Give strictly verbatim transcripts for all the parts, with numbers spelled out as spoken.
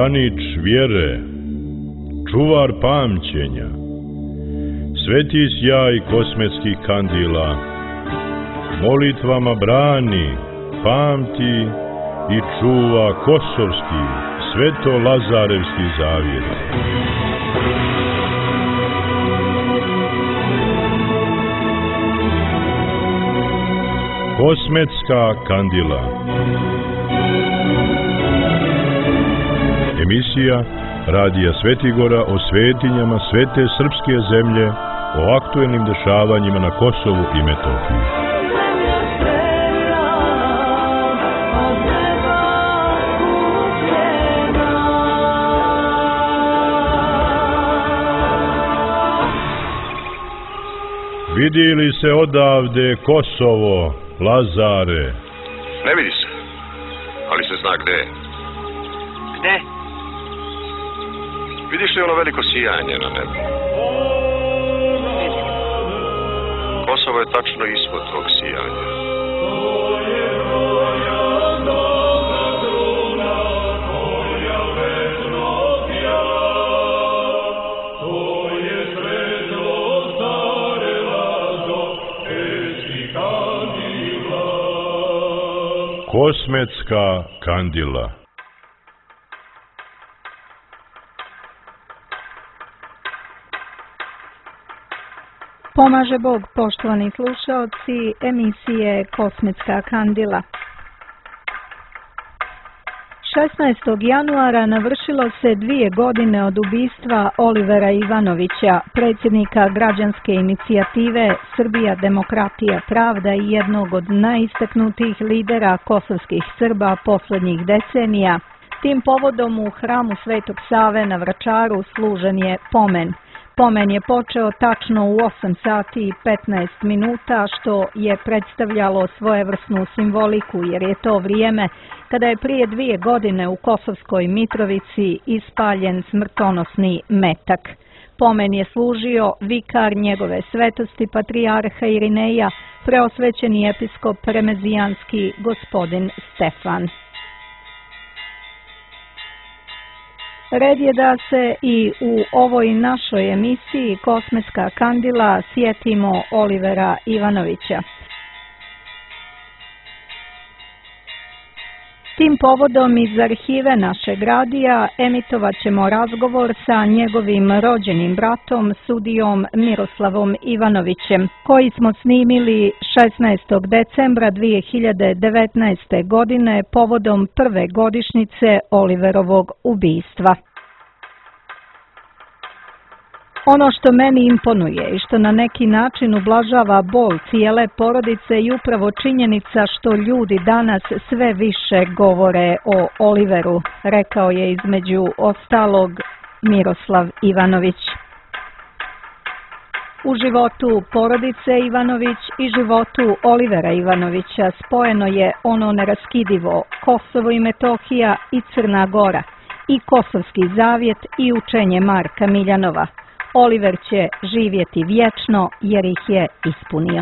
branič vjere, čuvar pamćenja, sveti sjaj kosmetskih kandila, molitvama brani, pamti i čuva kosovski, sveto-lazarevski zavjet. Kosmetska kandila. Emisija Radija Svetigora o svetinjama svete srpske zemlje, o aktuelnim dešavanjima na Kosovu i Metohiji. Vidi li se odavde Kosovo, Lazare? Ne vidi se, ali se zna gde je. Gde? Vidiš li ono veliko sijanje na nebu? Kosovo je tačno ispod tog sijanja. Kosmetska kandila. Pomaže Bog, poštovani slušaoci emisije Kosmetska kandila. šesnaestog januara navršilo se dvije godine od ubistva Olivera Ivanovića, predsjednika građanske inicijative Srbija, demokratija, pravda i jednog od najistaknutijih lidera kosovskih Srba posljednjih decenija. Tim povodom u hramu Svetog Save na Vračaru služen je pomen. Pomen je počeo tačno u osam sati i petnaest minuta, što je predstavljalo svojevrsnu simboliku, jer je to vrijeme kada je prije dvije godine u Kosovskoj Mitrovici ispaljen smrtonosni metak. Pomen je služio vikar njegove svetosti patrijarha Irineja, preosvećeni episkop remezijanski gospodin Stefan. Red je da se i u ovoj našoj emisiji Kosmetska kandila sjetimo Olivera Ivanovića. Tim povodom iz arhive našeg radija emitovat ćemo razgovor sa njegovim rođenim bratom, sudijom Miroslavom Ivanovićem, koji smo snimili šesnaestog decembra dvije hiljade devetnaeste. godine povodom prve godišnjice Oliverovog ubistva. Ono što meni imponuje i što na neki način ublažava bol cijele porodice je upravo činjenica što ljudi danas sve više govore o Oliveru, rekao je između ostalog Miroslav Ivanović. U životu porodice Ivanović i životu Olivera Ivanovića spojeno je ono neraskidivo Kosovo i Metohija i Crna Gora, i Kosovski zavjet i učenje Marka Miljanova. Oliver će živjeti vječno jer ih je ispunio.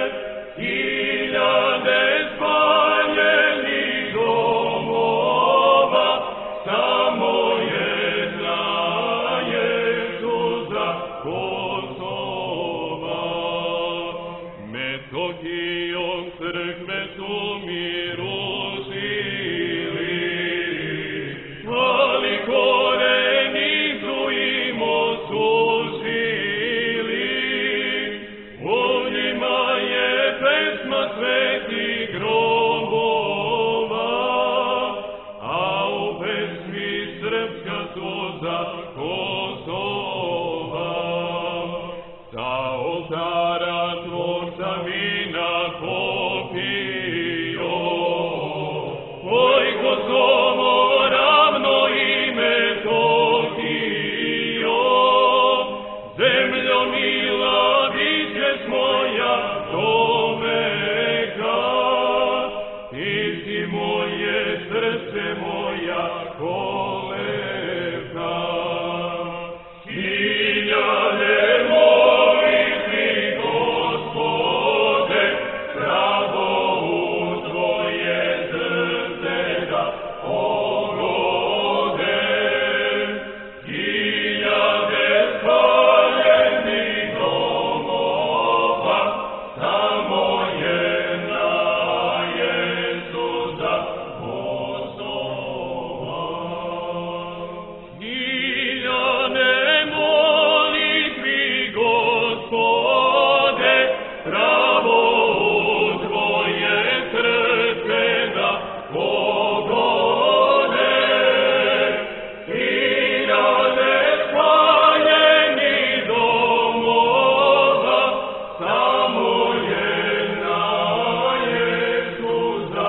Hiljade spaljenih domova crkve su mi rušili, ali koreni su im osušili. U njima je pesma svetih grobova, a u pesmi srpska suza Kosova. Sa oltara tvorca vina popio, oj Kosovo ravno ime Tokio. Zemljo mila, bićeš moja do veka, ti si moje srce, moja kolevka. Hiljade molitvi, Gospode, pravo u tvoje srce da pogode. Hiljade spaljenih domova, samo jedna je suza Kosova. Hiljade molitvi, Gospode, pravo u tvoje srce da pogode. Hiljade spaljenih domova, samo jedna je suza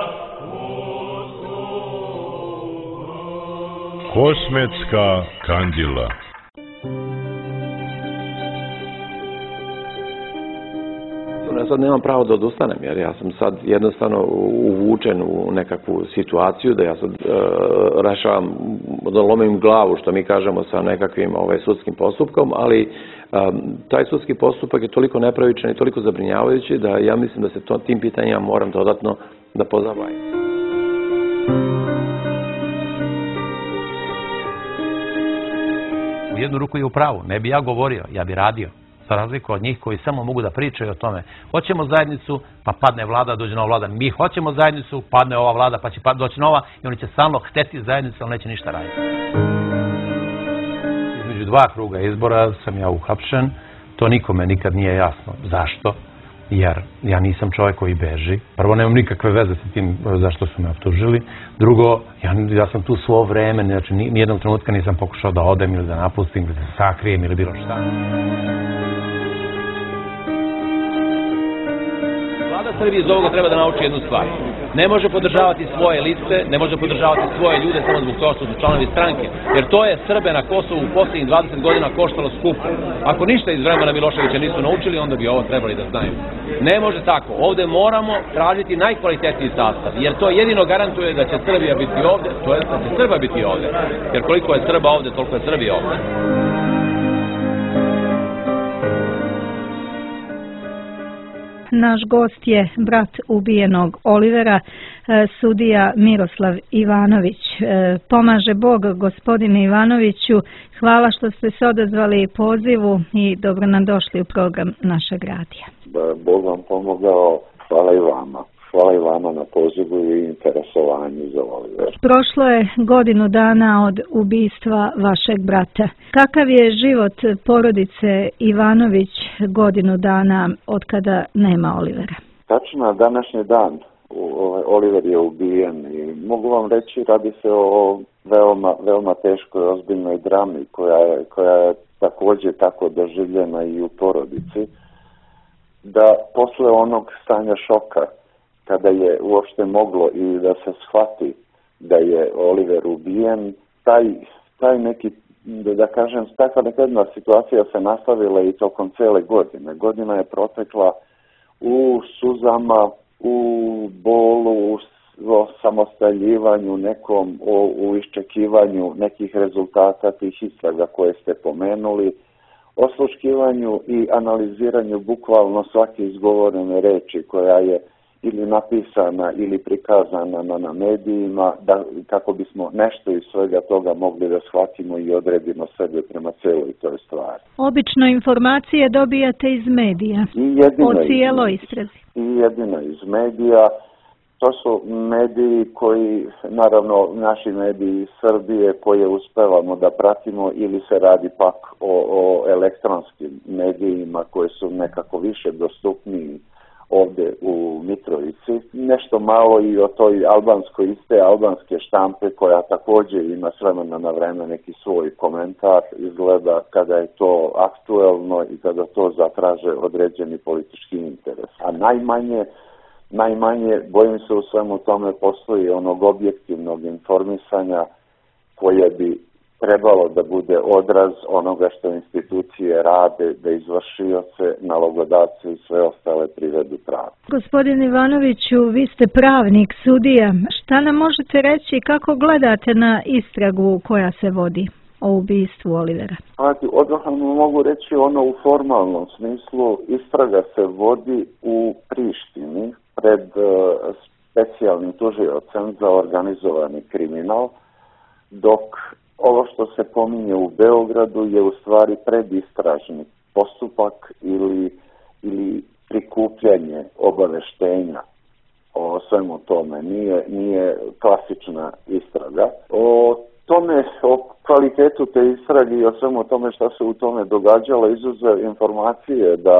Kosova. Kosmetska kandila. Ja sad nemam pravo da odustanem, jer ja sam sad jednostavno uvučen u nekakvu situaciju da ja sad e, rešavam, da lomim glavu, što mi kažemo, sa nekakvim ovaj, sudskim postupkom, ali e, taj sudski postupak je toliko nepravičan i toliko zabrinjavajući da ja mislim da se to, tim pitanjima moram dodatno da pozabavim. U jednu ruku je u pravu, ne bi ja govorio, ja bi radio. Za razliku od njih koji samo mogu da pričaju o tome. Hoćemo zajednicu, pa padne vlada, dođe nova vlada. Mi hoćemo zajednicu, padne ova vlada, pa će doći nova i oni će stalno hteti zajednicu, ali neće ništa raditi. Između dva kruga izbora sam ja uhapšen. To nikome nikad nije jasno. Zašto? Jer ja nisam čovjek koji beži. Prvo, nemam nikakve veze sa tim zašto su me optužili. Drugo, ja, ja sam tu svo vreme, znači nijednog trenutka nisam pokušao da odem ili da napustim ili da se sakrijem ili bilo šta. Vlada Srbije iz ovoga treba da nauči jednu stvar. Ne može podržavati svoje liste, ne može podržavati svoje ljude samo zbog toga što su članovi stranke. Jer to je Srbe na Kosovu u posljednjih dvadeset godina koštalo skupo. Ako ništa iz vremena Miloševića nisu naučili, onda bi ovo trebali da znaju. Ne može tako. Ovde moramo tražiti najkvalitetniji sastav. Jer to jedino garantuje da će Srbija biti ovde, to je da će Srba biti ovde. Jer koliko je Srba ovde, toliko je Srbija ovde. Naš gost je brat ubijenog Olivera, sudija Miroslav Ivanović. Pomaže Bog, gospodine Ivanoviću. Hvala što ste se odazvali pozivu i dobro nam došli u program našeg radija. Bog vam pomogao. Hvala i vama. Hvala i vama na pozivu i interesovanju za Olivera. Prošlo je godinu dana od ubistva vašeg brata. Kakav je život porodice Ivanović godinu dana od kada nema Olivera? Tačno, današnji dan Oliver je ubijen i mogu vam reći, radi se o veoma, veoma teškoj, ozbiljnoj drami koja je, koja je također tako doživljena i u porodici, da posle onog stanja šoka, kada je uopšte moglo i da se shvati da je Oliver ubijen, taj, taj neki, da, da kažem, takva nekadna situacija se nastavila i tokom cele godine. Godina je protekla u suzama, u bolu, u samostaljivanju nekom, o, u iščekivanju nekih rezultata tih istraga koje ste pomenuli, osluškivanju i analiziranju bukvalno svake izgovorene reči koja je ili napisana ili prikazana na, na medijima, da, kako bismo nešto iz svega toga mogli da shvatimo i odredimo sebe prema celoj toj stvari. Obično informacije dobijate iz medija, I jedino o cijeloj istrazi. I jedino iz medija. To su mediji koji, naravno naši mediji iz Srbije koje uspevamo da pratimo, ili se radi pak o, o elektronskim medijima koji su nekako više dostupniji ovdje u Mitrovici. Nešto malo i o toj albanskoj, iste albanske štampe koja također ima s vremena na vreme neki svoj komentar, izgleda kada je to aktuelno i kada to zatraže određeni politički interes. A najmanje Najmanje, bojim se, u svemu tome postoji onog objektivnog informisanja koje bi trebalo da bude odraz onoga što institucije rade, da izvršioce, nalogodavce i sve ostale privedu pravu. Gospodin Ivanoviću, vi ste pravnik, sudija. Šta nam možete reći, kako gledate na istragu koja se vodi o ubistvu Olivera? Odmah mogu reći ono u formalnom smislu. Istraga se vodi u Prištini pred uh, specijalnim tužiocem za organizovani kriminal, dok ovo što se pominje u Beogradu je u stvari predistražni postupak ili, ili prikupljanje obaveštenja o svemu tome. Nije, nije klasična istraga. O tome, o kvalitetu te istrage i o svemu tome što se u tome događalo, izuzev informacije da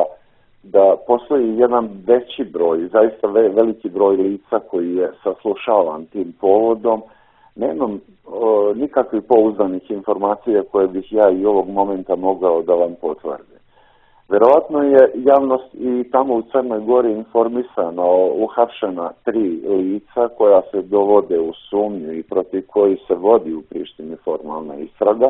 da postoji jedan veći broj, zaista veliki broj lica koji je saslušavan tim povodom. Nemam o, nikakvih pouzdanih informacija koje bih ja i ovog momenta mogao da vam potvrdim. Verovatno je javnost i tamo u Crnoj Gori informisana o uhapšena tri lica koja se dovode u sumnju i protiv koji se vodi u Prištini formalna istraga.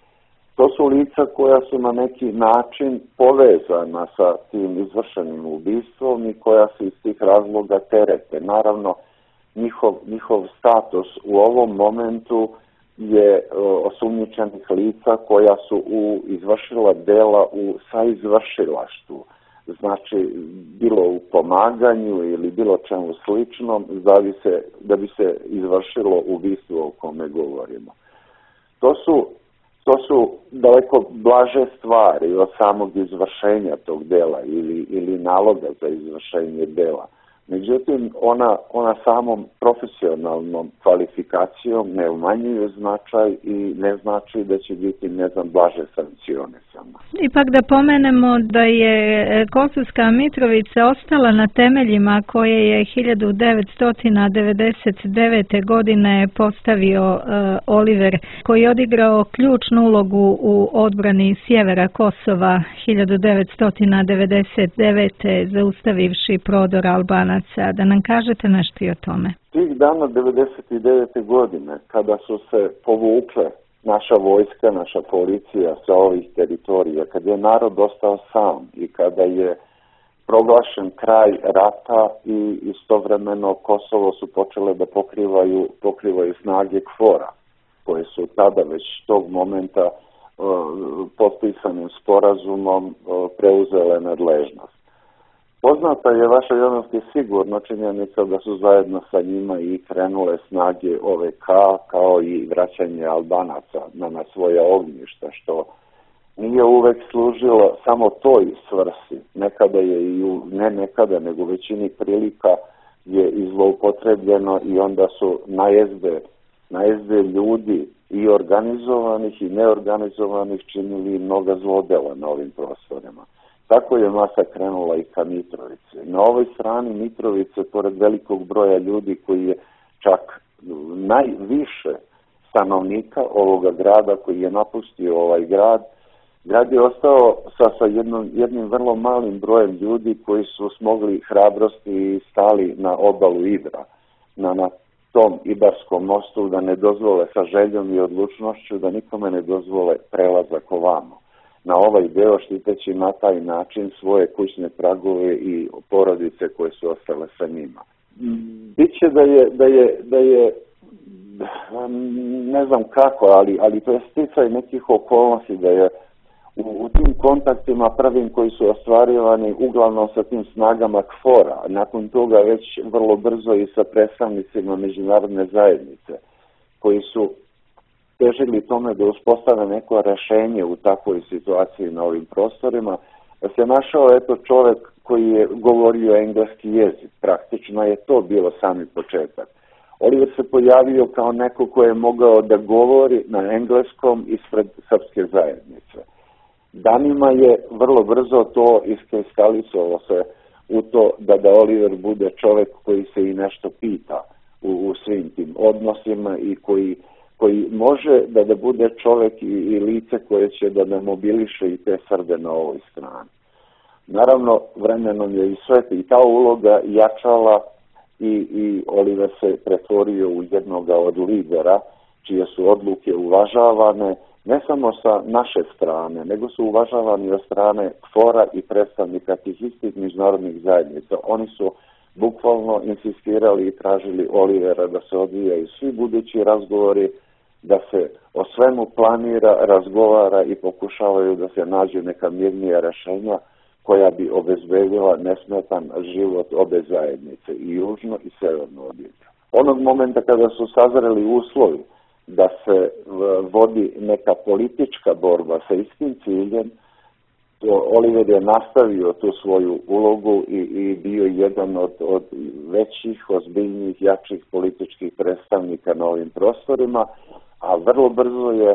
To su lica koja su na neki način povezana sa tim izvršenim ubistvom i koja se iz tih razloga terete. Naravno, njihov, njihov status u ovom momentu je o, osumnjičenih lica koja su u, izvršila dela u saizvršilaštvu. Znači, bilo u pomaganju ili bilo čemu sličnom, da bi se, da bi se izvršilo ubistvo o kome govorimo. To su To su daleko blaže stvari od samog izvršenja tog dela ili, ili naloga za izvršenje dela. Međutim, ona, ona samom profesionalnom kvalifikacijom ne umanjuje značaj i ne znači da će biti, ne znam, blaže sankcionisana. Ipak da pomenemo da je Kosovska Mitrovica ostala na temeljima koje je hiljadu devetsto devedeset devete. godine postavio uh, Oliver, koji je odigrao ključnu ulogu u odbrani sjevera Kosova hiljadu devetsto devedeset devete. zaustavivši prodor Albanaca. Da nam kažete nešto i o tome. Tih dana devedeset devete. godine, kada su se povukle naša vojska, naša policija sa ovih teritorija, kada je narod ostao sam i kada je proglašen kraj rata i istovremeno Kosovo su počele da pokrivaju, pokrivaju snage KFOR-a, koje su tada već tog momenta uh, potpisanim sporazumom uh, preuzele nadležnost. Poznata je vaša javnosti sigurno činjenica da su zajedno sa njima i krenule snage O V K kao i vraćanje Albanaca na, na svoja ognjišta, što nije uvek služilo samo toj svrsi. Nekada je i u, ne nekada, nego u većini prilika je i zloupotrebljeno i onda su najezde, najezde ljudi i organizovanih i neorganizovanih činili mnoga zlodela na ovim prostorima. Tako je masa krenula i ka Mitrovici. Na ovoj strani Mitrovice, pored velikog broja ljudi koji je čak najviše stanovnika ovoga grada koji je napustio ovaj grad, grad je ostao sa, sa jednom, jednim vrlo malim brojem ljudi koji su smogli hrabrosti i stali na obalu Ibra, na, na tom Ibarskom mostu, da ne dozvole sa željom i odlučnošću, da nikome ne dozvole prelazak ovamo. Na ovaj deo, štiteći na taj način svoje kućne tragove i porodice koje su ostale sa njima. Biće da je, da je, da je ne znam kako, ali, ali to je sticaj nekih okolnosti da je u, u tim kontaktima prvim koji su ostvarivani uglavnom sa tim snagama K F O R-a, nakon toga već vrlo brzo i sa predstavnicima međunarodne zajednice, koji su težili tome da uspostave neko rešenje u takvoj situaciji na ovim prostorima, da se našao eto čovjek koji je govorio engleski jezik. Praktično je to bilo sami početak. Oliver se pojavio kao neko ko je mogao da govori na engleskom ispred srpske zajednice. Danima je vrlo brzo to iskristalisalo se u to da da Oliver bude čovjek koji se i nešto pita u, u svim tim odnosima i koji, koji može da da bude čovjek i, i lice koje će da da mobiliše i te Srbe na ovoj strani. Naravno, vremenom je i sve i ta uloga jačala i, i Oliver se pretvorio u jednoga od lidera čije su odluke uvažavane ne samo sa naše strane, nego su uvažavani od strane K F O R-a i predstavnika tih istih međunarodnih zajednica. Oni su bukvalno insistirali i tražili Olivera da se odvijaju svi budući razgovori, da se o svemu planira, razgovara i pokušavaju da se nađu neka mirnija rešenja koja bi obezbedila nesmetan život obe zajednice, i južno i severno od Ibra. Onog momenta kada su sazreli uslovi da se vodi neka politička borba sa istim ciljem, Oliver je nastavio tu svoju ulogu i, i bio jedan od, od većih, ozbiljnijih, jačih političkih predstavnika na ovim prostorima, a vrlo brzo je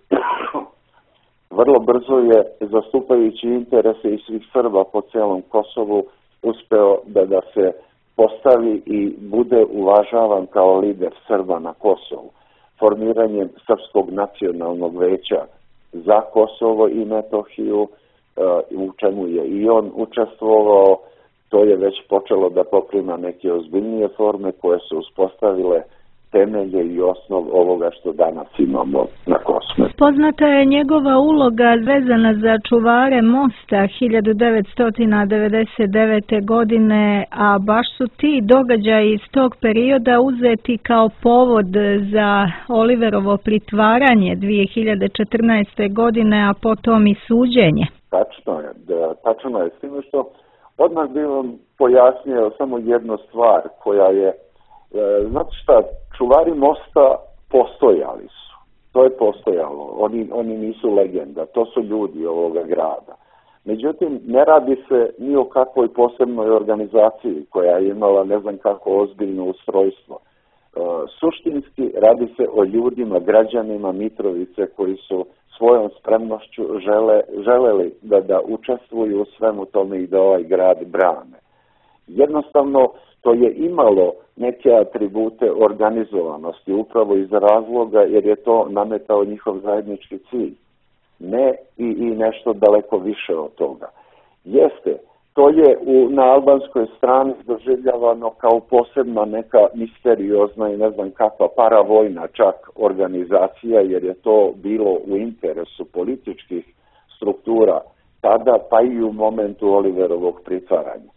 vrlo brzo je, zastupajući interese i svih Srba po celom Kosovu, uspeo da, da se postavi i bude uvažavan kao lider Srba na Kosovu. Formiranjem Srpskog nacionalnog veća za Kosovo i Metohiju, u čemu je i on učestvovao, to je već počelo da poprima neke ozbiljnije forme koje su uspostavile temelje i osnov ovoga što danas imamo na Kosovu. Poznata je njegova uloga vezana za čuvare mosta hiljadu devetsto devedeset devete. godine, a baš su ti događaji iz tog perioda uzeti kao povod za Oliverovo pritvaranje dvije hiljade četrnaeste. godine, a potom i suđenje. Tačno je, da, tačno je, s tim što odmah bih vam pojasnio samo jednu stvar koja je, znate šta, čuvari mosta postojali su, to je postojalo, oni, oni nisu legenda, to su ljudi ovoga grada. Međutim, ne radi se ni o kakvoj posebnoj organizaciji koja je imala ne znam kako ozbiljno ustrojstvo. E, suštinski radi se o ljudima, građanima Mitrovice koji su svojom spremnošću žele, želeli da, da učestvuju u svemu tome i da ovaj grad brane. Jednostavno, to je imalo neke atribute organizovanosti upravo iz razloga jer je to nametao njihov zajednički cilj. Ne i, i nešto daleko više od toga. Jeste, to je u, na albanskoj strani doživljavano kao posebna neka misteriozna i ne znam kakva paravojna čak organizacija, jer je to bilo u interesu političkih struktura tada, pa i u momentu Oliverovog pritvaranja.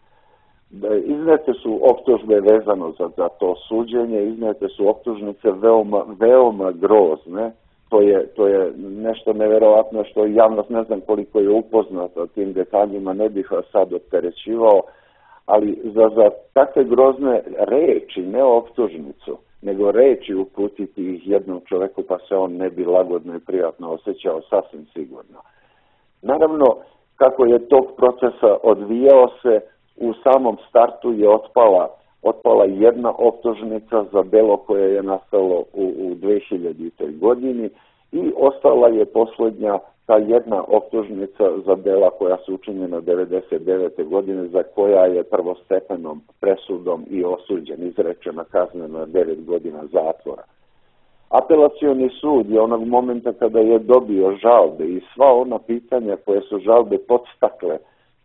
Iznete su optužbe vezano za, za to suđenje, iznete su optužnice veoma, veoma grozne. To je, to je nešto neverovatno što javnost ne znam koliko je upoznata tim detaljima, ne bih vas sad opterećivao, ali za, za takve grozne reči, ne optužnicu, nego reči uputiti ih jednom čoveku pa se on ne bi lagodno i prijatno osjećao, sasvim sigurno. Naravno, kako je tog procesa odvijao se, u samom startu je otpala, otpala jedna optužnica za delo koje je nastalo u, u dve hiljaditoj. godini i ostala je posljednja ta jedna optužnica za dela koja su učinjena devedeset devete. godine za koja je prvostepenom presudom i osuđen, izrečena kazna na devet godina zatvora. Apelacioni sud je onog momenta kada je dobio žalbe i sva ona pitanja koje su žalbe podstakle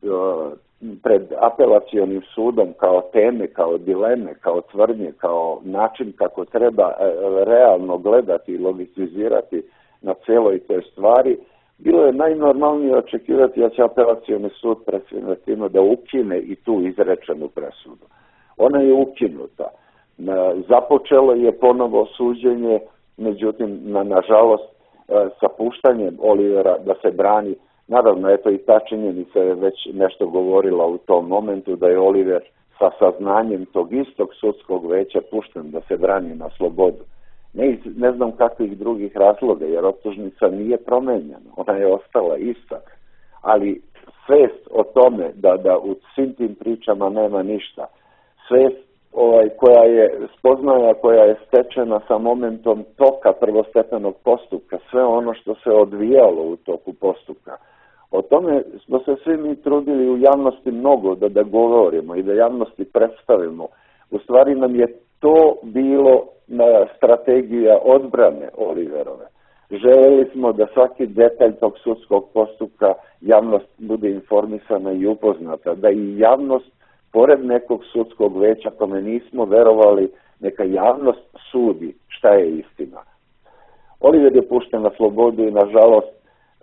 pred apelacionim sudom kao teme, kao dileme, kao tvrdnje, kao način kako treba realno gledati i logicizirati na celoj toj stvari, bilo je najnormalnije očekivati da će apelacioni sud predsjedati da ukine i tu izrečenu presudu. Ona je ukinuta. Započelo je ponovo suđenje, međutim, na, nažalost, sa puštanjem Olivera da se brani Naravno, eto i ta činjenica je već nešto govorila u tom momentu da je Oliver sa saznanjem tog istog sudskog veća pušten da se brani na slobodu. Ne, ne znam kakvih drugih razloga, jer optužnica nije promenjena, ona je ostala ista, ali svest o tome da, da u svim tim pričama nema ništa, svest ovaj, koja je spoznaja, koja je stečena sa momentom toka prvostepenog postupka, sve ono što se odvijalo u toku postupka, o tome smo se svi mi trudili u javnosti mnogo da, da govorimo i da javnosti predstavimo. U stvari nam je to bilo na strategija odbrane Oliverove. Želeli smo da svaki detalj tog sudskog postupka javnost bude informisana i upoznata, da i javnost, pored nekog sudskog veća kome nismo verovali, neka javnost sudi šta je istina. Oliver je pušten na slobodu i nažalost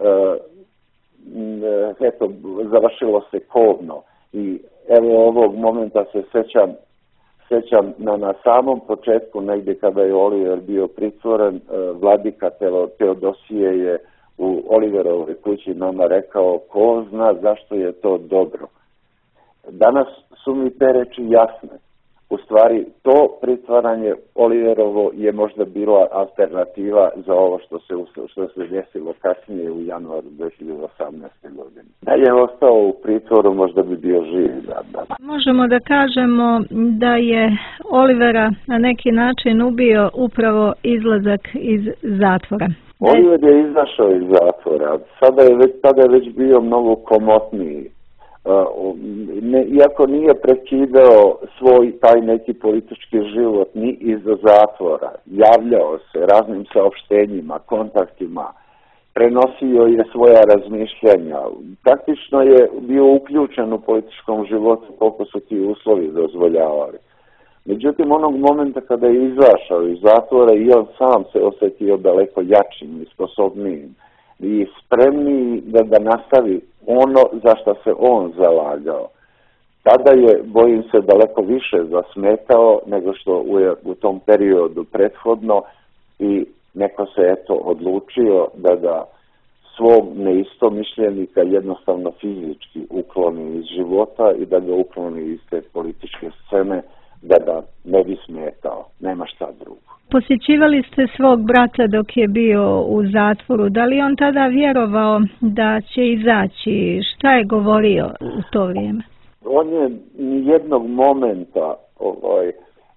eto, završilo se kobno i evo ovog momenta se sećam Sjećam na, na samom početku, negdje kada je Oliver bio pritvoren, vladika Teodosije je u Oliverovoj kući nama rekao ko zna zašto je to dobro. Danas su mi te reči jasne. U stvari, to pritvaranje Oliverovo je možda bila alternativa za ovo što se, što se desilo kasnije u januaru dvije hiljade osamnaeste. godine. Da je ostao u pritvoru, možda bi bio živ danas. Možemo da kažemo da je Olivera na neki način ubio upravo izlazak iz zatvora. Oliver je izašao iz zatvora. Sada je već, tada je već bio mnogo komotniji. Uh, ne, iako nije prekidao svoj taj neki politički život ni iz zatvora, javljao se raznim saopštenjima, kontaktima, prenosio je svoja razmišljanja, praktično je bio uključen u političkom životu koliko su ti uslovi dozvoljavali. Međutim, onog momenta kada je izašao iz zatvora i on sam se osjetio daleko jačim i sposobnijim i spremniji da, da nastavi ono za što se on zalagao. Tada je, bojim se, daleko više zasmetao nego što u, u tom periodu prethodno i neko se eto odlučio da ga svog neistomišljenika jednostavno fizički ukloni iz života i da ga ukloni iz te političke scene, da ga ne bi smetao. Nema šta drugo. Posjećivali ste svog brata dok je bio u zatvoru. Da li on tada vjerovao da će izaći? Šta je govorio u to vrijeme? On je nijednog momenta, ovaj,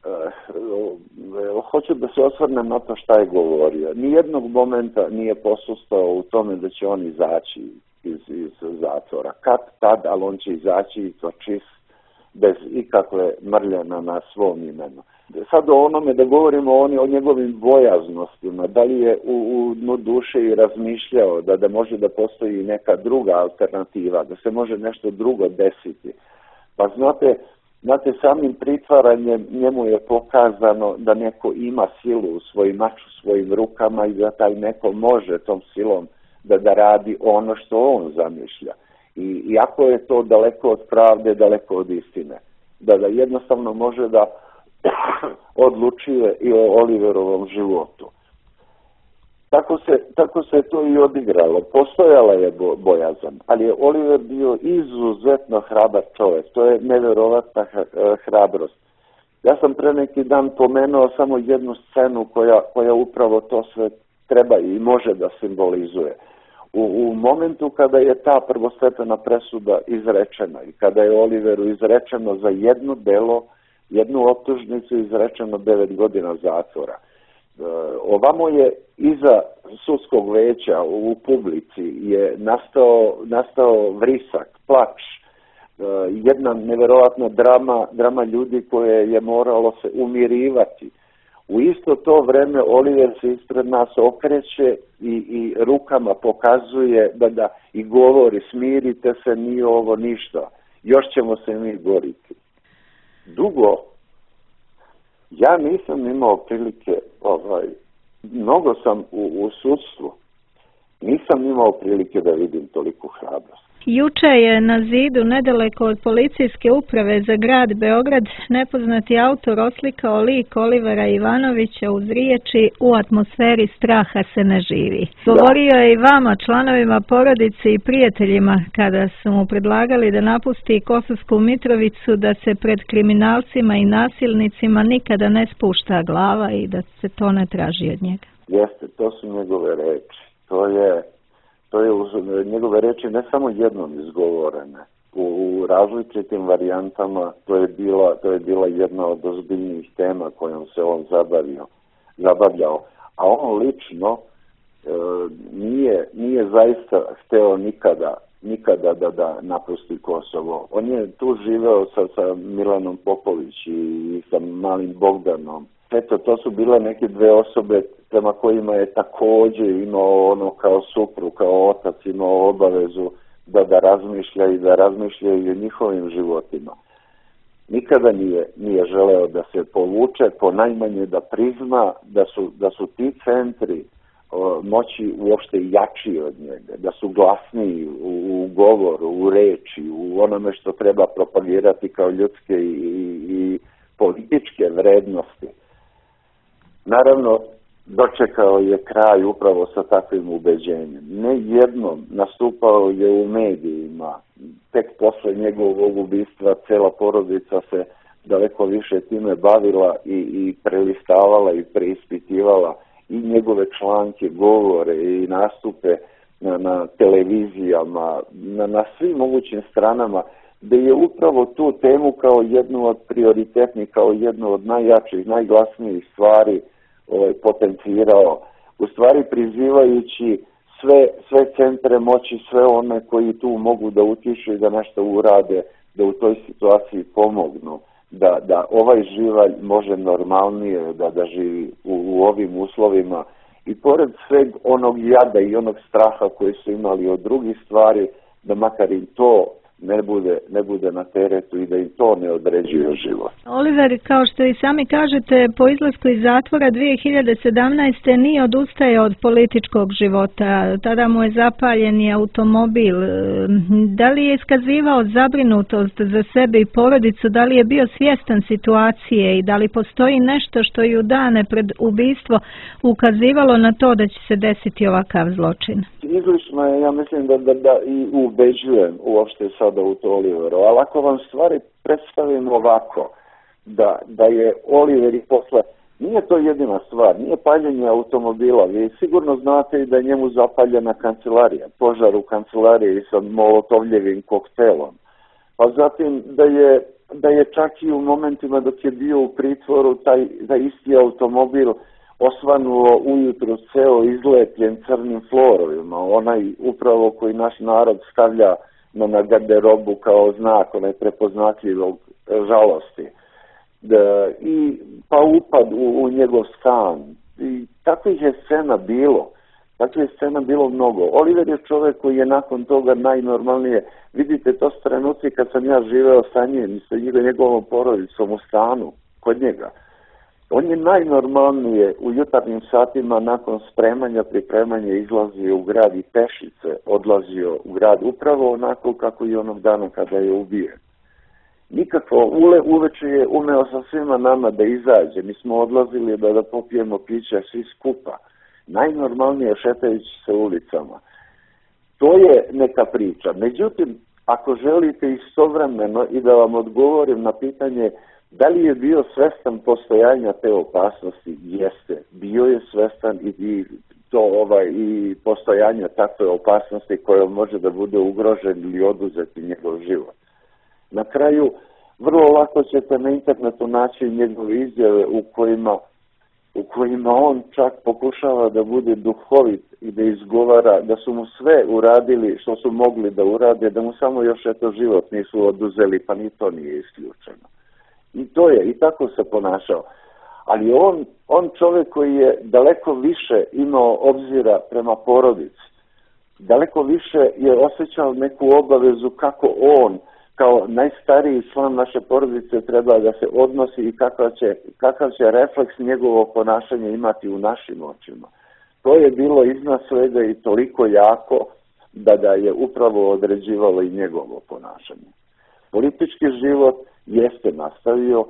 uh, hoću da se osvrnem na to šta je govorio, nijednog momenta nije posustao u tome da će on izaći iz, iz zatvora. Kad tad, ali on će izaći i to čist, bez ikakve mrljena na svom imenu. Sad o onome da govorimo o, o njegovim bojaznostima, da li je u, u dnu duše i razmišljao da, da može da postoji neka druga alternativa, da se može nešto drugo desiti. Pa znate, znate samim pritvaranjem njemu je pokazano da neko ima silu u svoj mač u svojim rukama i da taj neko može tom silom da, da radi ono što on zamišlja. I iako je to daleko od pravde, daleko od istine, da, da jednostavno može da odlučuje i o Oliverovom životu. Tako se, tako se to i odigralo. Postojala je bo, bojazan, ali je Oliver bio izuzetno hrabar čovjek. To je nevjerovatna hrabrost. Ja sam pre neki dan pomenuo samo jednu scenu koja, koja upravo to sve treba i može da simbolizuje. U, u momentu kada je ta prvostepena presuda izrečena i kada je Oliveru izrečeno za jedno delo, jednu optužnicu izrečeno devet godina zatvora. E, ovamo je iza sudskog veća u publici je nastao, nastao vrisak, plač, e, jedna nevjerovatna drama, drama ljudi koje je moralo se umirivati. U isto to vreme Oliver se ispred nas okreće i, i rukama pokazuje da, da i govori smirite se, nije ovo ništa, još ćemo se mi boriti. Dugo, ja nisam imao prilike, ovaj, mnogo sam u, u sudstvu, nisam imao prilike da vidim toliku hrabrost. Juče je na zidu nedaleko od policijske uprave za grad Beograd nepoznati autor oslikao lik Olivera Ivanovića uz riječi "U atmosferi straha se ne živi". Govorio je i vama, članovima porodice i prijateljima, kada su mu predlagali da napusti Kosovsku Mitrovicu, da se pred kriminalcima i nasilnicima nikada ne spušta glava i da se to ne traži od njega. Jeste, to su njegove reči. To je To je uz njegove reči ne samo jednom izgovorene. U, u različitim varijantama to je bila, to je bila jedna od ozbiljnijih tema kojom se on zabavio, zabavljao. A on lično e, nije, nije zaista hteo nikada, nikada da, da napusti Kosovo. On je tu živeo sa, sa Milanom Popović i, i sa malim Bogdanom. Eto, to su bile neke dve osobe prema kojima je također imao ono kao suprug, kao otac imao obavezu da, da razmišlja i da razmišlja i o njihovim životima. Nikada nije, nije želeo da se povuče, ponajmanje da prizna da su, da su ti centri o, moći uopšte jačiji od njega, da su glasniji u, u govoru, u reči, u onome što treba propagirati kao ljudske i, i, i političke vrednosti. Naravno, dočekao je kraj upravo sa takvim ubeđenjem. Ne jednom nastupao je u medijima. Tek posle njegovog ubistva cela porodica se daleko više time bavila i, i prelistavala i preispitivala i njegove članke, govore i nastupe na, na televizijama, na, na svim mogućim stranama, da je upravo tu temu kao jednu od prioritetnih, kao jednu od najjačih, najglasnijih stvari ovaj, potencirao, u stvari prizivajući sve, sve centre moći, sve one koji tu mogu da utišu i da nešto urade, da u toj situaciji pomognu, da, da ovaj živalj može normalnije da, da živi u, u ovim uslovima. I pored sveg onog jada i onog straha koji su imali od drugih stvari, da makar im to ne bude, ne bude na teretu i da im to ne određuje život. Oliver, kao što i sami kažete, po izlasku iz zatvora dvije hiljade sedamnaeste. nije odustajao od političkog života. Tada mu je zapaljen i automobil. Da li je iskazivao zabrinutost za sebe i porodicu? Da li je bio svjestan situacije i da li postoji nešto što i u dane pred ubistvo ukazivalo na to da će se desiti ovakav zločin? Izlično je, ja mislim da, da, da i ubeđujem uopšte sada u to Oliveru, ali ako vam stvari predstavim ovako, da, da je Oliver i posle, nije to jedina stvar, nije paljenje automobila, vi sigurno znate i da je njemu zapaljena kancelarija, požar u kancelariji sa molotovljevim koktelom, pa zatim da je, da je čak i u momentima dok je bio u pritvoru taj, taj isti automobil osvanuo ujutru ceo izlepljen crnim florovima, onaj upravo koji naš narod stavlja na, na garderobu kao znak onaj prepoznatljivog žalosti. Da, i pa upad u, u njegov stan. I takvih je scena bilo. Takvih je scena bilo mnogo. Oliver je čovjek koji je nakon toga najnormalnije. Vidite, to su trenuci kad sam ja živeo sa njim i sa njegovom porodicom u stanu kod njega. On je najnormalnije u jutarnjim satima nakon spremanja, pripremanja izlazio u grad i pešice odlazio u grad upravo onako kako i onog dana kada je ubijen. Nikako, ule, uveče je umeo sa svima nama da izađe. Mi smo odlazili da, da popijemo pića svi skupa. Najnormalnije šetajući se ulicama. To je neka priča. Međutim, ako želite istovremeno i da vam odgovorim na pitanje da li je bio svestan postojanja te opasnosti? Jeste. Bio je svestan i, i to ovaj i postojanja takve opasnosti koja može da bude ugrožen ili oduzeti njegov život. Na kraju, vrlo lako ćete na internetu naći njegove izjave u kojima, u kojima on čak pokušava da bude duhovit i da izgovara da su mu sve uradili što su mogli da urade, da mu samo još eto život nisu oduzeli, pa ni to nije isključeno. I to je, i tako se ponašao. Ali on, on čovjek koji je daleko više imao obzira prema porodici, daleko više je osjećao neku obavezu kako on, kao najstariji član naše porodice, treba da se odnosi i kakav će, kakav će refleks njegovog ponašanja imati u našim očima. To je bilo iznad svega i toliko jako da da je upravo određivalo i njegovo ponašanje. Politički život jeste nastavio,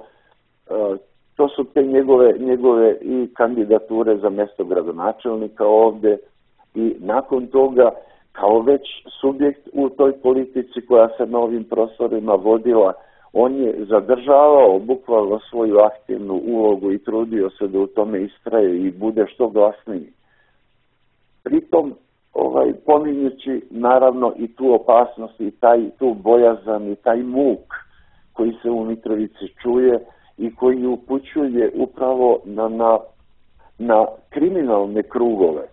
to su te njegove, njegove i kandidature za mjesto gradonačelnika ovdje i nakon toga kao već subjekt u toj politici koja se na ovim prostorima vodila, on je zadržavao bukvalno svoju aktivnu ulogu i trudio se da u tome istraje i bude što glasniji. Pritom, ovaj, pominjući naravno i tu opasnost i taj, tu bojazan i taj muk koji se u Mitrovici čuje i koji upućuje upravo na, na, na kriminalne krugove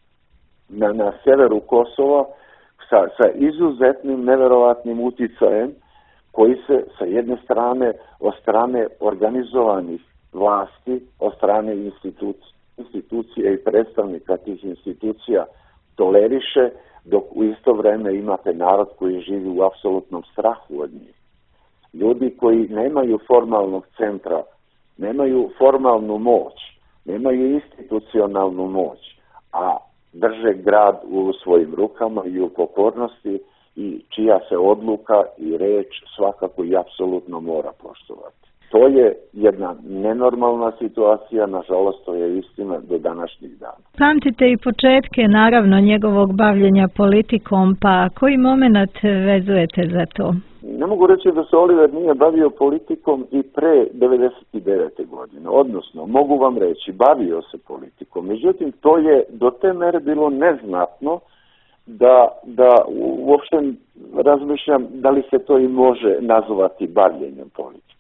na, na severu Kosova sa, sa izuzetnim, neverovatnim uticajem koji se sa jedne strane od strane organizovanih vlasti, od strane institucija, institucija i predstavnika tih institucija toleriše, dok u isto vrijeme imate narod koji živi u apsolutnom strahu od njih. Ljudi koji nemaju formalnog centra, nemaju formalnu moć, nemaju institucionalnu moć, a drže grad u svojim rukama i u pokornosti i čija se odluka i reč svakako i apsolutno mora poštovati. To je jedna nenormalna situacija, nažalost to je istina do današnjih dana. Pamtite i početke naravno njegovog bavljenja politikom, pa koji moment vezujete za to? Ne mogu reći da se Oliver nije bavio politikom i pre devedeset devete godine, odnosno mogu vam reći bavio se politikom, međutim to je do te mere bilo neznatno da, da uopšte razmišljam da li se to i može nazvati bavljenjem politikom.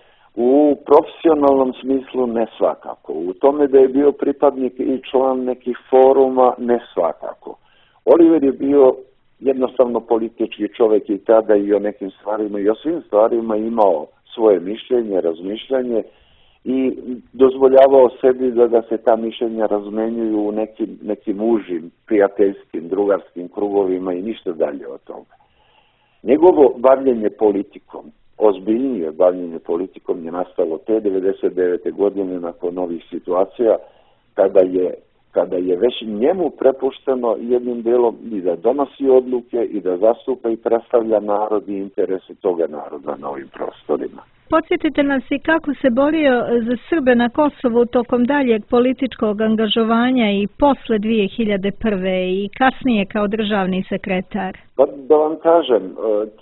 U profesionalnom smislu ne svakako. U tome da je bio pripadnik i član nekih foruma ne svakako. Oliver je bio jednostavno politički čovjek i tada i o nekim stvarima i o svim stvarima imao svoje mišljenje, razmišljanje i dozvoljavao sebi da, da se ta mišljenja razmenjuju u nekim, nekim užim, prijateljskim, drugarskim krugovima i ništa dalje od toga. Njegovo bavljenje politikom, ozbiljnije bavljenje politikom je nastalo te devedeset devete godine nakon novih situacija kada je, kada je već njemu prepušteno jednim delom i da donosi odluke i da zastupa i predstavlja narod i interese toga naroda na ovim prostorima. Podsjetite nas i kako se borio za Srbe na Kosovu tokom daljeg političkog angažovanja i posle dvije hiljade prve i kasnije kao državni sekretar. Pa da vam kažem,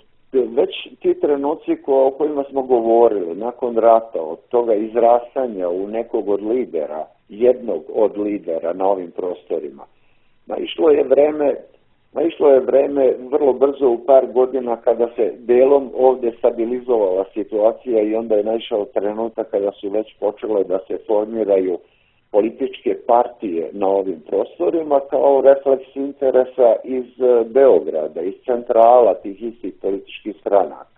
već ti trenuci o kojima smo govorili, nakon rata, od toga izrastanja u nekog od lidera, jednog od lidera na ovim prostorima, naišlo je vreme, naišlo je vreme vrlo brzo u par godina kada se delom ovdje stabilizovala situacija i onda je naišao trenutak kada su već počele da se formiraju političke partije na ovim prostorima kao refleks interesa iz Beograda, iz centrala tih istih političkih stranaka.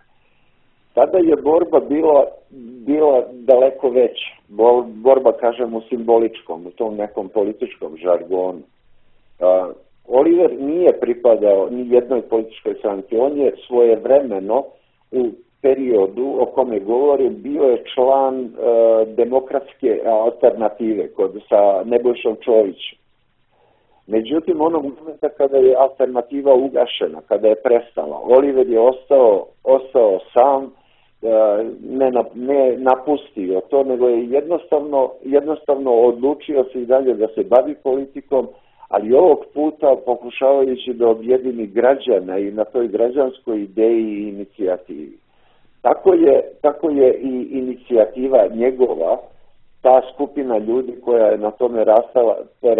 Tada je borba bila, bila daleko veća, borba, kažem, u simboličkom, u tom nekom političkom žargonu. Uh, Oliver nije pripadao ni jednoj političkoj stranci, on je svojevremeno u periodu o kome govorim bio je član e, demokratske alternative kod, sa Nebojšom Čovićem. Međutim, onog momenta kada je alternativa ugašena, kada je prestala, Oliver je ostao, ostao sam, e, ne, ne napustio to, nego je jednostavno, jednostavno odlučio se i dalje da se bavi politikom, ali ovog puta pokušavajući da objedini građana i na toj građanskoj ideji i inicijativi. Tako je, tako je i inicijativa njegova, ta skupina ljudi koja je na tome rastala,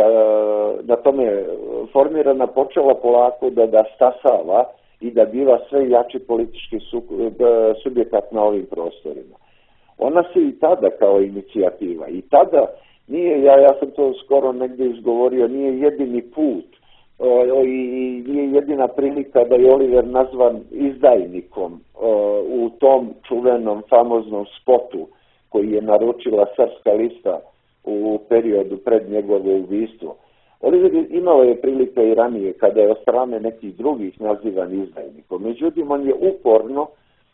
na tome formirana, počela polako da, da stasava i da biva sve jači politički subjekat na ovim prostorima. Ona se i tada kao inicijativa, i tada nije, ja, ja sam to skoro negdje izgovorio, nije jedini put o, i nije jedina prilika da je Oliver nazvan izdajnikom o, u tom čuvenom famoznom spotu koji je naručila Srpska lista u periodu pred njegovo ubistvo. Oliver imao je prilike i ranije kada je od strane nekih drugih nazivan izdajnikom. Međutim, on je uporno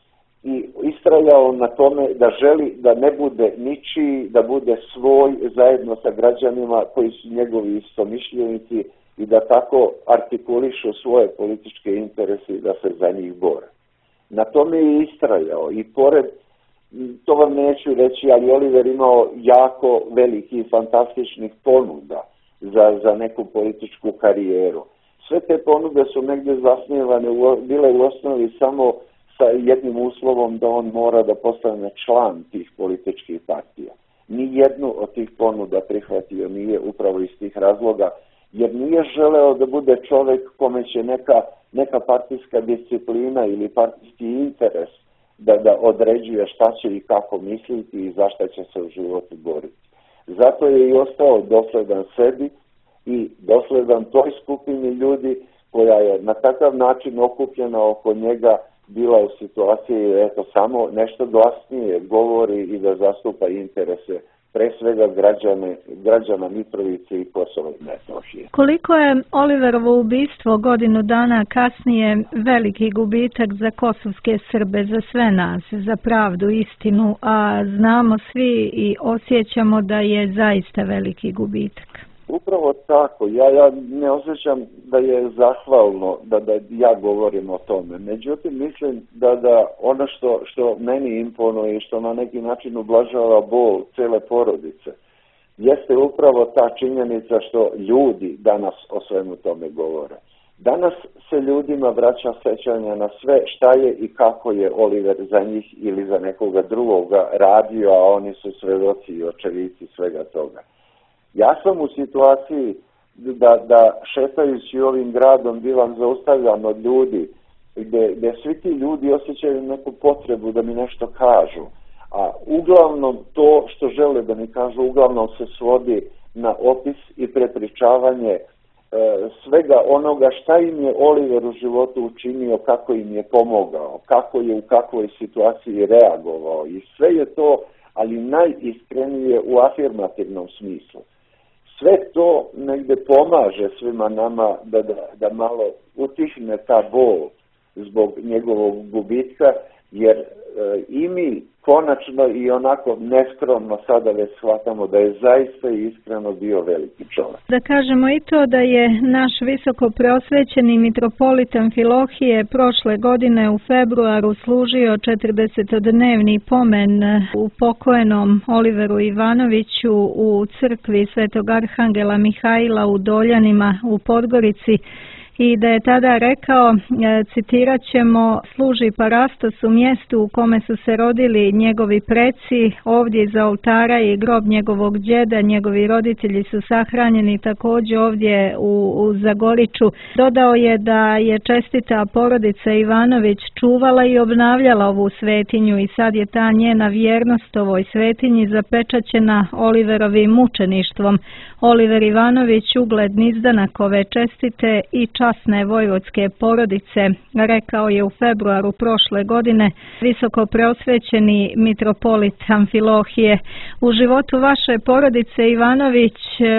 i istrajao na tome da želi da ne bude ničiji, da bude svoj zajedno sa građanima koji su njegovi istomišljenici i da tako artikulišu svoje političke interese i da se za njih bore. Na tome je istrajao i pored, to vam neću reći, ali Oliver imao jako velikih i fantastičnih ponuda za, za neku političku karijeru. Sve te ponude su negdje zasnivane, bile u osnovi samo sa jednim uslovom da on mora da postane član tih političkih partija. Ni jednu od tih ponuda prihvatio nije upravo iz tih razloga, jer nije želeo da bude čovjek kome će neka, neka partijska disciplina ili partijski interes da, da određuje šta će i kako misliti i za šta će se u životu boriti. Zato je i ostao dosledan sebi i dosledan toj skupini ljudi koja je na takav način okupljena oko njega, bila u situaciji eto samo nešto glasnije govori i da zastupa interese pre svega građane, građana Mitrovice i Kosova i Metohije. Koliko je Oliverovo ubistvo godinu dana kasnije veliki gubitak za kosovske Srbe, za sve nas, za pravdu, istinu, a znamo svi i osjećamo da je zaista veliki gubitak? Upravo tako. Ja, ja ne osjećam da je zahvalno da, da ja govorim o tome. Međutim, mislim da, da ono što, što meni imponuje i što na neki način ublažava bol cele porodice, jeste upravo ta činjenica što ljudi danas o svemu tome govore. Danas se ljudima vraća sećanja na sve šta je i kako je Oliver za njih ili za nekoga drugoga radio, a oni su svedoci i očevici svega toga. Ja sam u situaciji da, da šetajući ovim gradom bivam zaustavljan od ljudi, gdje, gdje svi ti ljudi osjećaju neku potrebu da mi nešto kažu, a uglavnom to što žele da mi kažu uglavnom se svodi na opis i prepričavanje e, svega onoga šta im je Oliver u životu učinio, kako im je pomogao, kako je u kakvoj situaciji reagovao i sve je to, ali najiskrenije u afirmativnom smislu. Sve to negdje pomaže svima nama da, da, da malo utihne ta bol zbog njegovog gubitka, jer e, i mi konačno i onako neskromno sada već shvatamo da je zaista i iskreno bio veliki čovjek. Da kažemo i to da je naš visoko preosvećeni mitropolit Amfilohije prošle godine u februaru služio četrdesetodnevni pomen u pokojnom Oliveru Ivanoviću u crkvi Svetog Arhangela Mihajla u Doljanima u Podgorici, i da je tada rekao, citirat ćemo, služi Parastos u mjestu u kome su se rodili njegovi preci, ovdje iza oltara i grob njegovog djeda, njegovi roditelji su sahranjeni također ovdje u, u Zagoriću. Dodao je da je čestita porodica Ivanović čuvala i obnavljala ovu svetinju i sad je ta njena vjernost ovoj svetinji zapečaćena Oliverovim mučeništvom. Oliver Ivanović, ugledni izdanak ove čestite i časne vojvodske porodice, rekao je u februaru prošle godine visoko preosvećeni mitropolit Amfilohije. U životu vaše porodice Ivanović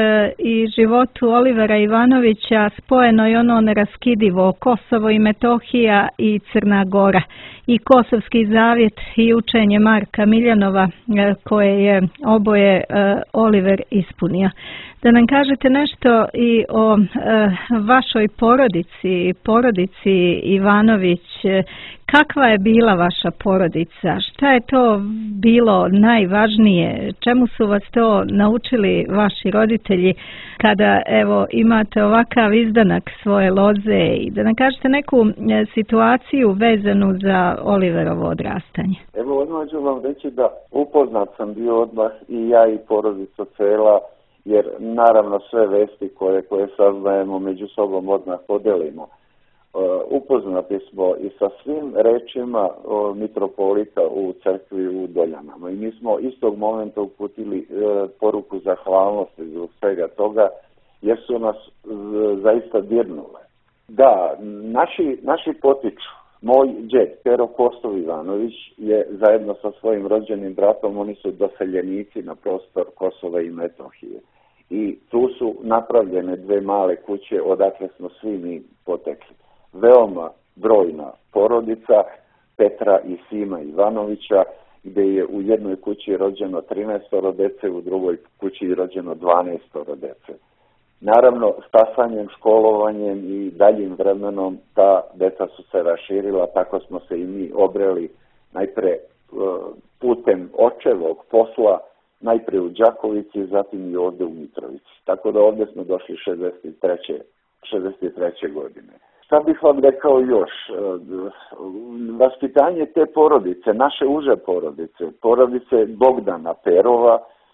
i životu Olivera Ivanovića spojeno je ono neraskidivo, Kosovo i Metohija i Crna Gora, i Kosovski zavjet i učenje Marka Miljanova koje je oboje Oliver ispunio. Da nam kažete nešto i o e, vašoj porodici, porodici Ivanović. Kakva je bila vaša porodica? Šta je to bilo najvažnije? Čemu su vas to naučili vaši roditelji kada evo imate ovakav izdanak svoje loze? I da nam kažete neku e, situaciju vezanu za Oliverovo odrastanje. Evo, odmah ću vam reći da upoznat sam bio odmah i ja i porodica cela, jer naravno sve vesti koje, koje saznajemo među sobom odmah podelimo. Uh, upoznati smo i sa svim rečima uh, mitropolita u crkvi u Doljanama i mi smo istog momenta uputili uh, poruku zahvalnosti zbog svega toga, jer su nas uh, zaista dirnule. Da, naši, naši potiču. Moj džed, Pero Kostov Ivanović, je zajedno sa svojim rođenim bratom, oni su doseljenici na prostor Kosova i Metohije. I tu su napravljene dve male kuće odakle smo svi mi potekli. Veoma brojna porodica Petra i Sima Ivanovića, gdje je u jednoj kući rođeno trinaestoro dece, u drugoj kući rođeno dvanaestoro dece. Naravno, stasanjem, školovanjem i daljim vremenom ta deca su se raširila, tako smo se i mi obreli najpre putem očevog posla, najpre u Đakovici, zatim i ovde u Mitrovici. Tako da ovde smo došli šezdeset treće godine. Šta bih vam rekao još? Vaspitanje te porodice, naše uže porodice, porodice Bogdana Perova,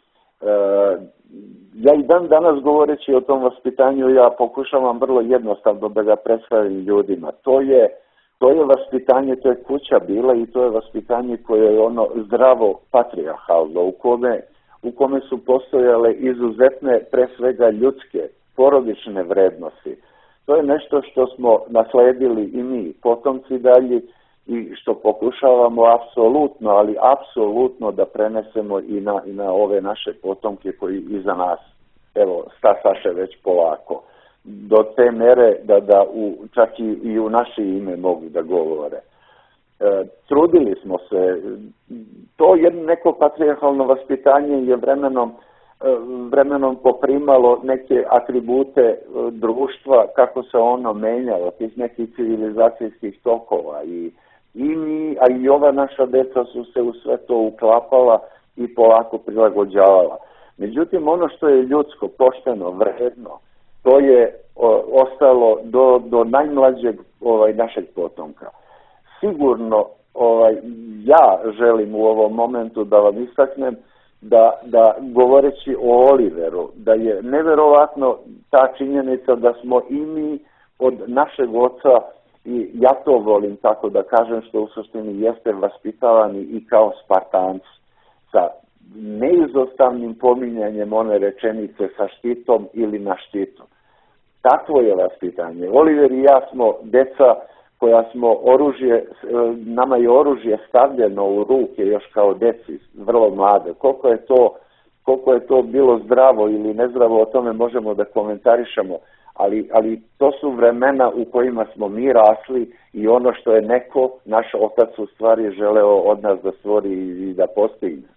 ja i dan danas govoreći o tom vaspitanju, ja pokušavam vrlo jednostavno da ga predstavim ljudima. To je, to je vaspitanje, to je kuća bila i to je vaspitanje koje je ono zdravo patrijarhalno, u kome, u kome su postojale izuzetne, pre svega ljudske, porodične vrednosti. To je nešto što smo nasledili i mi, potomci dalji, i što pokušavamo apsolutno, ali apsolutno da prenesemo i na, i na ove naše potomke koji iza nas, evo, stasaše već polako, do te mere da, da u, čak i, i u naše ime mogu da govore. E, trudili smo se, to jedno neko patrijarhalno vaspitanje je vremenom, vremenom poprimalo neke atribute društva, kako se ono menjalo, tih nekih civilizacijskih tokova i I mi, a i ova naša deca su se u sve to uklapala i polako prilagođavala. Međutim, ono što je ljudsko, pošteno, vredno, to je o, ostalo do, do najmlađeg ovaj, našeg potomka. Sigurno, ovaj, ja želim u ovom momentu da vam istaknem da, da govoreći o Oliveru, da je neverovatno ta činjenica da smo i mi od našeg oca, i ja to volim tako da kažem, što u suštini jeste vaspitavani i kao Spartanci, sa neizostavnim pominjanjem one rečenice sa štitom ili na štitu. Takvo je vaspitanje. Oliver i ja smo deca koja smo oružje, nama je oružje stavljeno u ruke još kao deci, vrlo mlade. Koliko je to, koliko je to bilo zdravo ili nezdravo, o tome možemo da komentarišemo. Ali, ali to su vremena u kojima smo mi rasli i ono što je neko, naš otac u stvari želeo od nas da stvori i da postigne.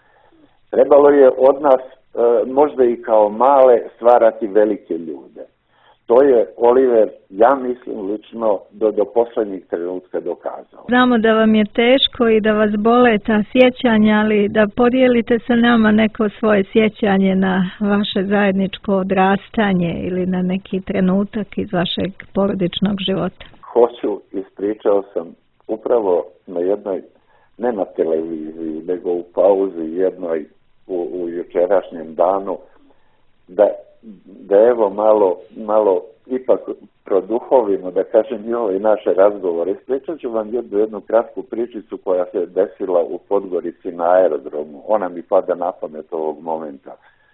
Trebalo je od nas, možda i kao male, stvarati velike ljude. To je Oliver, ja mislim lično, do, do poslednjih trenutka dokazao. Znamo da vam je teško i da vas bole ta sjećanja, ali da podijelite sa nama neko svoje sjećanje na vaše zajedničko odrastanje ili na neki trenutak iz vašeg porodičnog života. Hoću, ispričao sam upravo na jednoj, ne na televiziji, nego u pauzi jednoj u, u jučerašnjem danu, da da evo malo, malo ipak produhovimo, da kažem i ovaj naše razgovore. Ispričat ću vam jednu, jednu kratku pričicu koja se desila u Podgorici na aerodromu. Ona mi pada na pamet ovog momenta.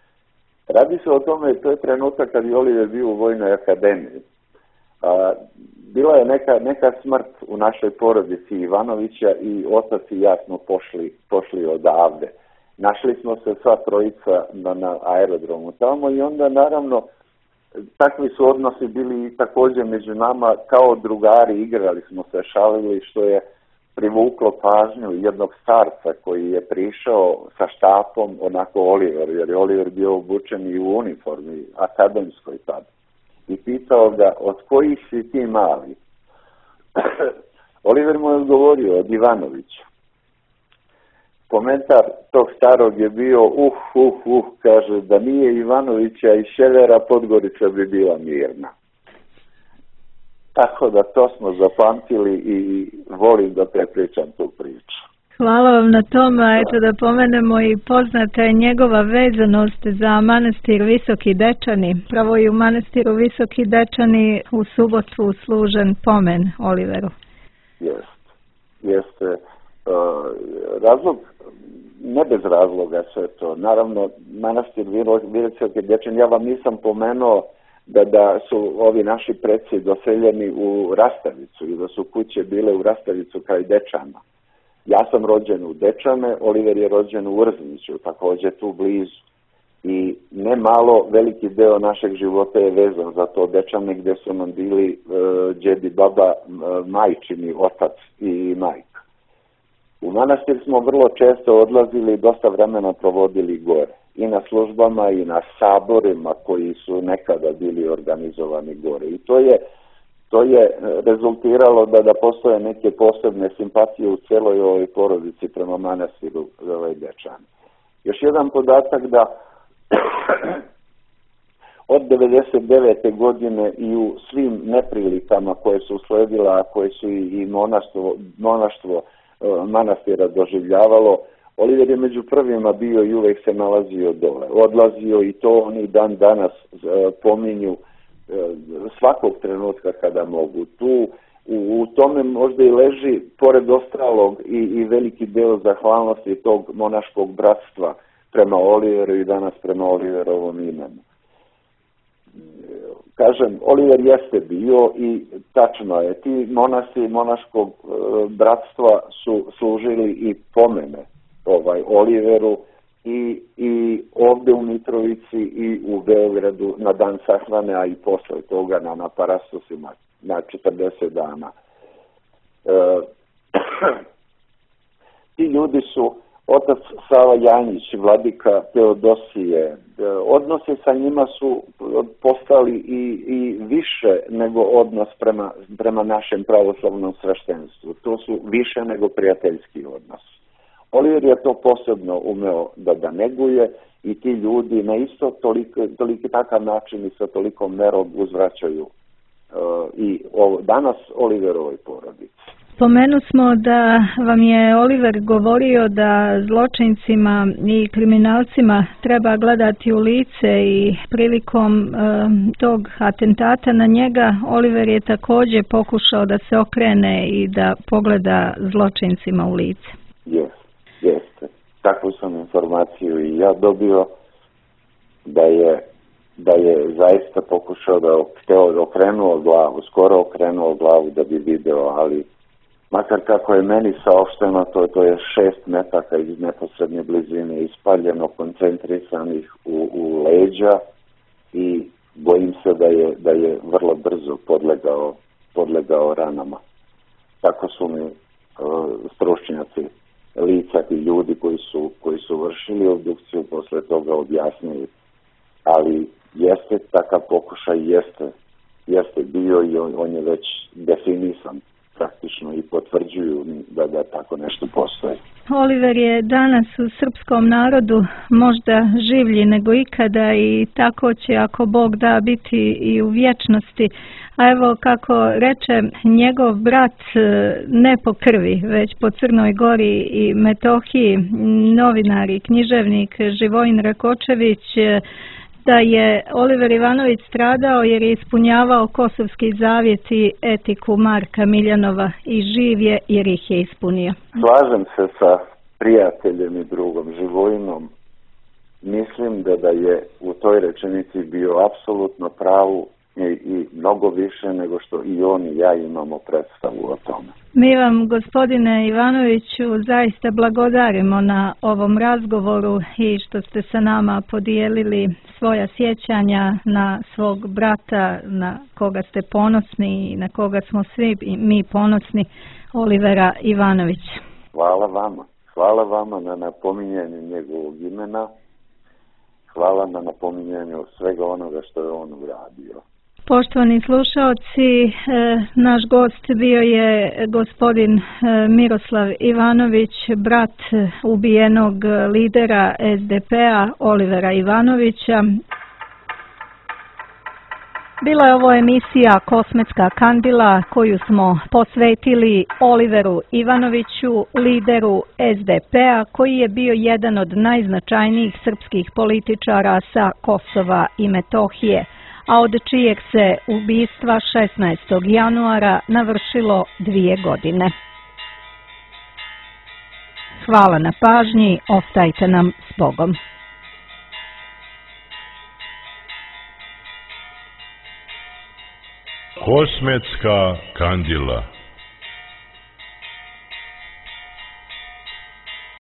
Radi se o tome, to je trenutak kad je Oliver bio u Vojnoj akademiji. A, bila je neka, neka smrt u našoj porodici Ivanovića i otac i ja smo pošli, pošli odavde. Našli smo se sva trojica na, na aerodromu tamo i onda naravno takvi su odnosi bili također među nama, kao drugari, igrali smo se, šalili, što je privuklo pažnju jednog starca koji je prišao sa štapom, onako Oliver, jer je Oliver bio obučen i u uniformi akademskoj tad. I pitao ga, od kojih si ti mali? Oliver mu je odgovorio, od Ivanovića. Komentar tog starog je bio, uh, uh, uh, kaže, da nije Ivanovića i Ševera, Podgorica bi bila mirna. Tako da to smo zapamtili i volim da prepričam tu priču. Hvala vam na tome, eto da pomenemo i poznata je njegova vezanost za manastir Visoki Dečani. Pravo i u manastiru Visoki Dečani u subotu služen pomen Oliveru. Jest, jeste. Uh, razlog, ne bez razloga sve to. Naravno, manastir Visoki Dečani, ja vam nisam pomenuo da, da su ovi naši preci doseljeni u Rastavicu i da su kuće bile u Rastavicu kraj Dečana. Ja sam rođen u Dečane, Oliver je rođen u Urzniću, također tu blizu. I ne malo, veliki deo našeg života je vezan za to Dečane gdje su nam bili uh, djedi, baba, uh, majčini, otac i majka. U manastir smo vrlo često odlazili i dosta vremena provodili gore. i na službama i na saborima koji su nekada bili organizovani gore. I to je, to je rezultiralo da, da postoje neke posebne simpatije u celoj ovoj porodici prema manastiru ovaj Dečani. Još jedan podatak da od devedeset devete godine i u svim neprilikama koje su usledila, a koje su i monaštvo, monaštvo manastira doživljavalo, Oliver je među prvima bio i uvek se nalazio dole. Odlazio i to oni dan danas pominju svakog trenutka kada mogu. Tu u, u tome možda i leži, pored ostalog, i, i veliki deo zahvalnosti tog monaškog bratstva prema Oliveru i danas prema Oliverovom imenu. Kažem, Oliver jeste bio i tačno je, ti monasi monaškog e, bratstva su služili i pomene ovaj Oliveru i, i ovde u Mitrovici i u Beogradu na dan sahrane, a i posle toga na, na Parastosima na četrdeset dana. E, ti ljudi su otac Sava Janjić, vladika Teodosije, odnosi sa njima su postali i, i više nego odnos prema, prema našem pravoslavnom sveštenstvu. To su više nego prijateljski odnos. Oliver je to posebno umeo da da neguje i ti ljudi na isto toliko, toliki takav način i sa tolikom merom uzvraćaju uh, i ovo, danas Oliverovoj porodici. Spomenu smo da vam je Oliver govorio da zločincima i kriminalcima treba gledati u lice i prilikom e, tog atentata na njega Oliver je također pokušao da se okrene i da pogleda zločincima u lice. Jeste, jeste. Takvu sam informaciju i ja dobio da je, da je zaista pokušao da hteo okrenuo glavu, skoro okrenuo glavu da bi video, ali makar kako je meni saopšteno, to, to je šest metaka iz neposrednje blizine ispaljeno, koncentrisanih u, u leđa i bojim se da je, da je vrlo brzo podlegao, podlegao ranama. Tako su mi uh, stručnjaci lica i ljudi koji su, koji su vršili obdukciju posle toga objasnili. Ali jeste takav pokušaj, jeste, jeste bio i on, on je već definisan praktično i potvrđuju da, da tako nešto postoji. Oliver je danas u srpskom narodu možda življi nego ikada i tako će, ako Bog da, biti i u vječnosti. A evo kako reče njegov brat, ne po krvi, već po Crnoj Gori i Metohiji, novinar i književnik Živojin Rakočević, da je Oliver Ivanović stradao jer je ispunjavao Kosovski zavjet i etiku Marka Miljanova i živ je jer ih je ispunio. Slažem se sa prijateljem i drugom Živojinom. Mislim da, da je u toj rečenici bio apsolutno pravu i, i mnogo više nego što i on i ja imamo predstavu o tome. Mi vam, gospodine Ivanoviću, zaista blagodarimo na ovom razgovoru i što ste sa nama podijelili svoja sjećanja na svog brata, na koga ste ponosni i na koga smo svi mi ponosni, Olivera Ivanovića. Hvala vama. Hvala vama na napominjanju njegovog imena. Hvala na napominjanju svega onoga što je on uradio. Poštovani slušaoci, naš gost bio je gospodin Miroslav Ivanović, brat ubijenog lidera S D P-a Olivera Ivanovića. Bila je ovo emisija Kosmetska kandila koju smo posvetili Oliveru Ivanoviću, lideru S D P-a koji je bio jedan od najznačajnijih srpskih političara sa Kosova i Metohije, a od čijeg se ubistva šesnaestog januara navršilo dvije godine. Hvala na pažnji, ostajte nam s Bogom. Kosmetska kandila.